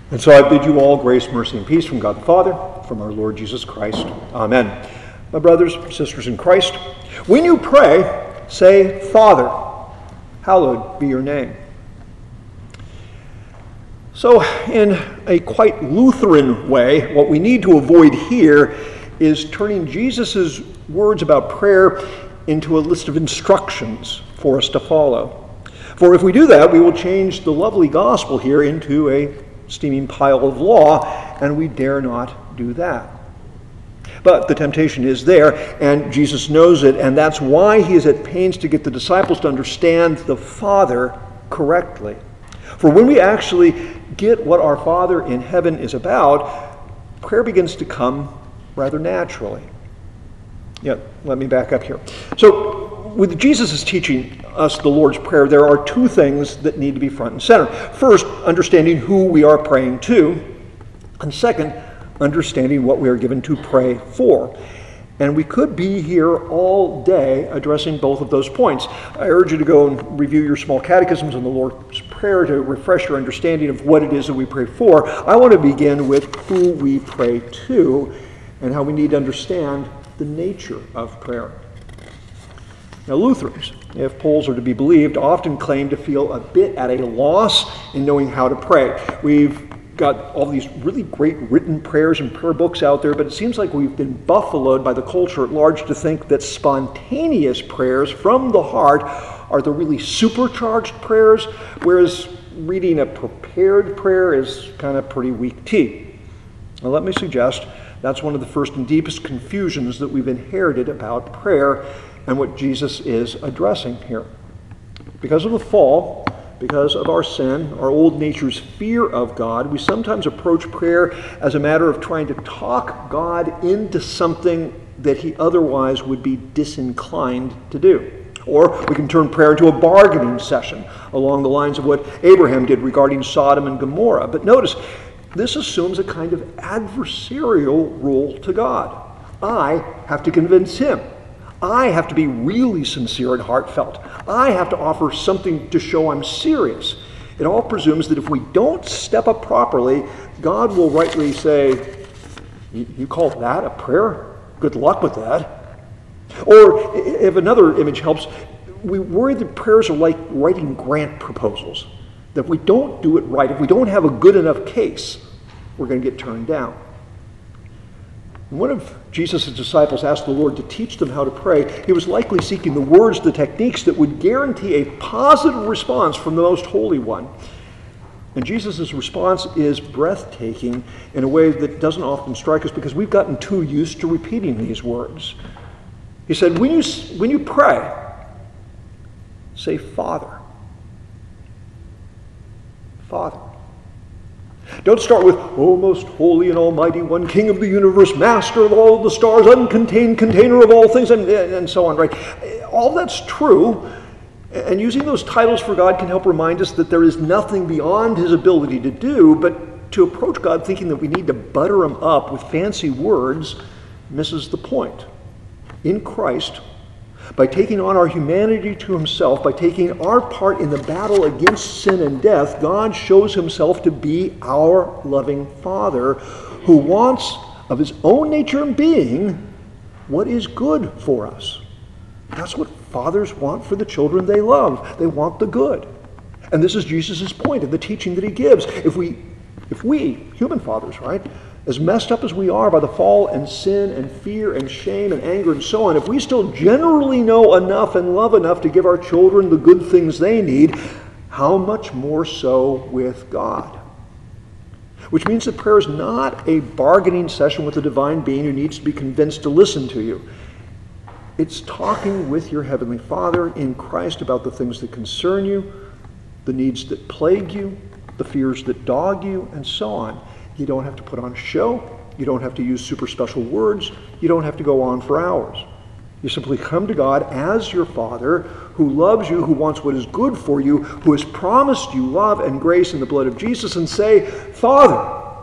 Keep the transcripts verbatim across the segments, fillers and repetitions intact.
And so I bid you all grace, mercy, and peace from God the Father, from our Lord Jesus Christ. Amen. My brothers, sisters in Christ, when you pray, say, Father, hallowed be your name. So in a quite Lutheran way, what we need to avoid here is turning Jesus' words about prayer into a list of instructions for us to follow. For if we do that, we will change the lovely gospel here into a steaming pile of law, and we dare not do that. But the temptation is there, and Jesus knows it, and that's why he is at pains to get the disciples to understand the Father correctly. For when we actually get what our Father in heaven is about, prayer begins to come rather naturally. Yeah, let me back up here. So, with Jesus' teaching us the Lord's Prayer, there are two things that need to be front and center. First, understanding who we are praying to, and second, understanding what we are given to pray for. And we could be here all day addressing both of those points. I urge you to go and review your small catechisms on the Lord's Prayer to refresh your understanding of what it is that we pray for. I want to begin with who we pray to and how we need to understand the nature of prayer. Now, Lutherans, if polls are to be believed, often claim to feel a bit at a loss in knowing how to pray. We've got all these really great written prayers and prayer books out there, but it seems like we've been buffaloed by the culture at large to think that spontaneous prayers from the heart are the really supercharged prayers, whereas reading a prepared prayer is kind of pretty weak tea. Now, let me suggest that's one of the first and deepest confusions that we've inherited about prayer and what Jesus is addressing here. Because of the fall, because of our sin, our old nature's fear of God, we sometimes approach prayer as a matter of trying to talk God into something that he otherwise would be disinclined to do. Or we can turn prayer into a bargaining session along the lines of what Abraham did regarding Sodom and Gomorrah. But notice, this assumes a kind of adversarial role to God. I have to convince him. I have to be really sincere and heartfelt. I have to offer something to show I'm serious. It all presumes that if we don't step up properly, God will rightly say, you call that a prayer? Good luck with that. Or if another image helps, we worry that prayers are like writing grant proposals. That if we don't do it right, if we don't have a good enough case, we're going to get turned down. One of Jesus' disciples asked the Lord to teach them how to pray. He was likely seeking the words, the techniques that would guarantee a positive response from the Most Holy One. And Jesus' response is breathtaking in a way that doesn't often strike us because we've gotten too used to repeating these words. He said, when you, when you pray, say, Father. Father. Don't start with, O most holy and almighty one, King of the universe, master of all the stars, uncontained container of all things, and, and so on, right? All that's true, and using those titles for God can help remind us that there is nothing beyond his ability to do, but to approach God thinking that we need to butter him up with fancy words misses the point. In Christ, by taking on our humanity to himself, by taking our part in the battle against sin and death, God shows himself to be our loving Father who wants of his own nature and being what is good for us. That's what fathers want for the children they love. They want the good. And this is Jesus' point in the teaching that he gives. If we, if we, human fathers, right, as messed up as we are by the fall and sin and fear and shame and anger and so on, if we still generally know enough and love enough to give our children the good things they need, how much more so with God? Which means that prayer is not a bargaining session with a divine being who needs to be convinced to listen to you. It's talking with your Heavenly Father in Christ about the things that concern you, the needs that plague you, the fears that dog you, and so on. You don't have to put on a show. You don't have to use super special words. You don't have to go on for hours. You simply come to God as your Father who loves you, who wants what is good for you, who has promised you love and grace in the blood of Jesus, and say, Father,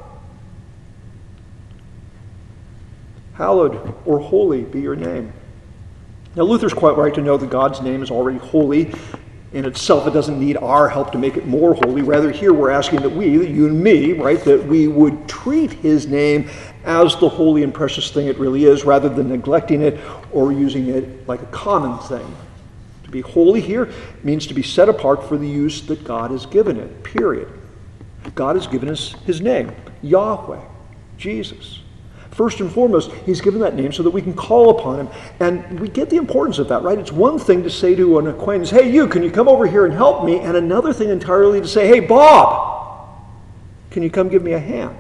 hallowed or holy be your name. Now, Luther's quite right to know that God's name is already holy In itself, it doesn't need our help to make it more holy. Rather, here we're asking that we, you and me, right, that we would treat his name as the holy and precious thing it really is, rather than neglecting it or using it like a common thing. To be holy here means to be set apart for the use that God has given it, period. God has given us his name, Yahweh, Jesus. First and foremost, he's given that name so that we can call upon him. And we get the importance of that, right? It's one thing to say to an acquaintance, hey, you, can you come over here and help me? And another thing entirely to say, hey, Bob, can you come give me a hand?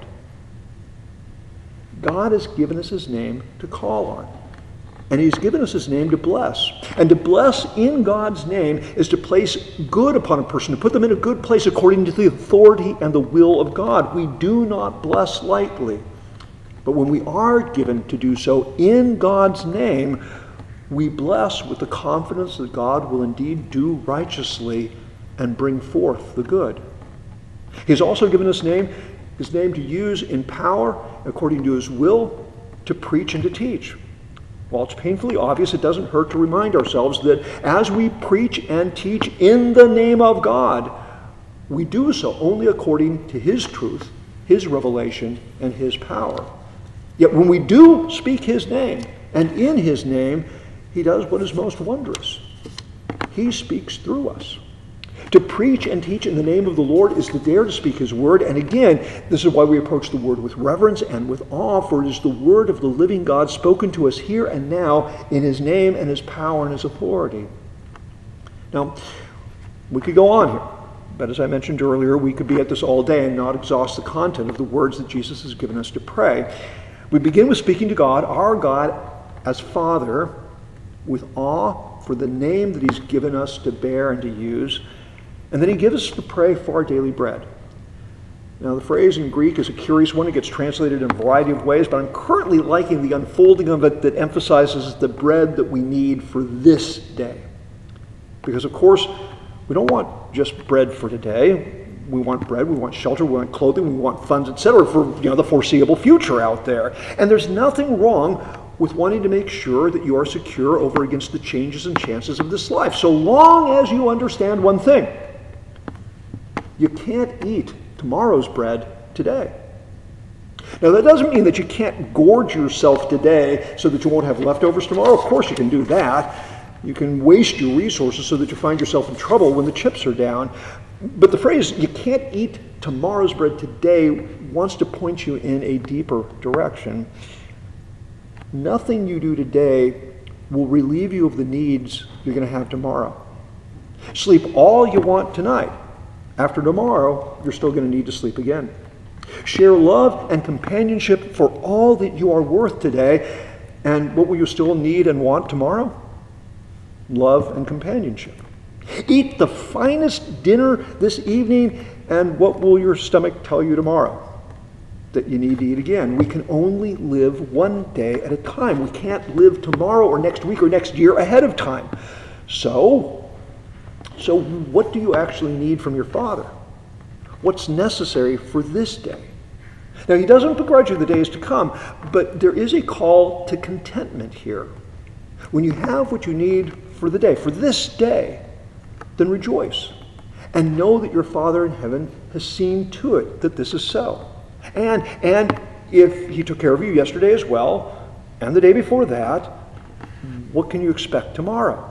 God has given us his name to call on. And he's given us his name to bless. And to bless in God's name is to place good upon a person, to put them in a good place according to the authority and the will of God. We do not bless lightly. But when we are given to do so in God's name, we bless with the confidence that God will indeed do righteously and bring forth the good. He's also given us name, his name to use in power, according to his will, to preach and to teach. While it's painfully obvious, it doesn't hurt to remind ourselves that as we preach and teach in the name of God, we do so only according to his truth, his revelation, and his power. Yet when we do speak his name, and in his name, he does what is most wondrous. He speaks through us. To preach and teach in the name of the Lord is to dare to speak his word. And again, this is why we approach the word with reverence and with awe, for it is the word of the living God spoken to us here and now in his name and his power and his authority. Now, we could go on here. But as I mentioned earlier, we could be at this all day and not exhaust the content of the words that Jesus has given us to pray. We begin with speaking to God, our God, as Father, with awe for the name that he's given us to bear and to use. And then he gives us to pray for our daily bread. Now, the phrase in Greek is a curious one. It gets translated in a variety of ways, but I'm currently liking the unfolding of it that emphasizes the bread that we need for this day. Because, of course, we don't want just bread for today. We want bread, we want shelter, we want clothing, we want funds, et cetera for you know the foreseeable future out there. And there's nothing wrong with wanting to make sure that you are secure over against the changes and chances of this life, so long as you understand one thing. You can't eat tomorrow's bread today. Now, that doesn't mean that you can't gorge yourself today so that you won't have leftovers tomorrow. Of course you can do that. You can waste your resources so that you find yourself in trouble when the chips are down. But the phrase, you can't eat tomorrow's bread today, wants to point you in a deeper direction. Nothing you do today will relieve you of the needs you're going to have tomorrow. Sleep all you want tonight. After tomorrow, you're still going to need to sleep again. Share love and companionship for all that you are worth today. And what will you still need and want tomorrow? Love and companionship. Eat the finest dinner this evening, and what will your stomach tell you tomorrow? That you need to eat again. We can only live one day at a time. We can't live tomorrow or next week or next year ahead of time. So, so what do you actually need from your Father? What's necessary for this day? Now, he doesn't begrudge you the days to come, but there is a call to contentment here. When you have what you need for the day, for this day, then rejoice and know that your Father in heaven has seen to it that this is so. And, and if he took care of you yesterday as well, and the day before that, what can you expect tomorrow?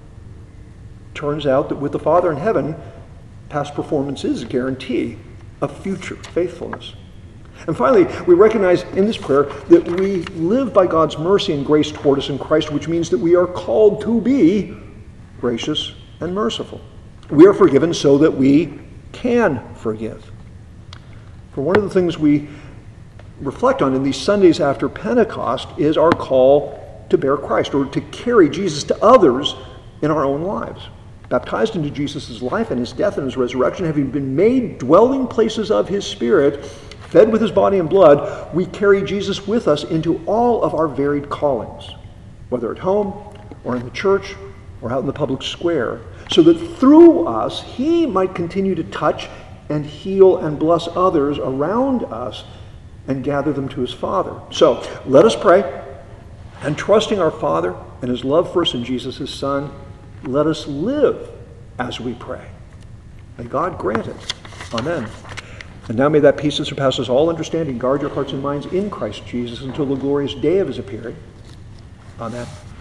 Turns out that with the Father in heaven, past performance is a guarantee of future faithfulness. And finally, we recognize in this prayer that we live by God's mercy and grace toward us in Christ, which means that we are called to be gracious and merciful. We are forgiven so that we can forgive. For one of the things we reflect on in these Sundays after Pentecost is our call to bear Christ, or to carry Jesus to others in our own lives. Baptized into Jesus' life and his death and his resurrection, having been made dwelling places of his Spirit, fed with his body and blood, we carry Jesus with us into all of our varied callings, whether at home or in the church or out in the public square, so that through us he might continue to touch and heal and bless others around us and gather them to his Father. So let us pray, and trusting our Father and his love for us in Jesus his Son, let us live as we pray. May God grant it. Amen. And now may that peace that surpasses all understanding guard your hearts and minds in Christ Jesus until the glorious day of his appearing. Amen.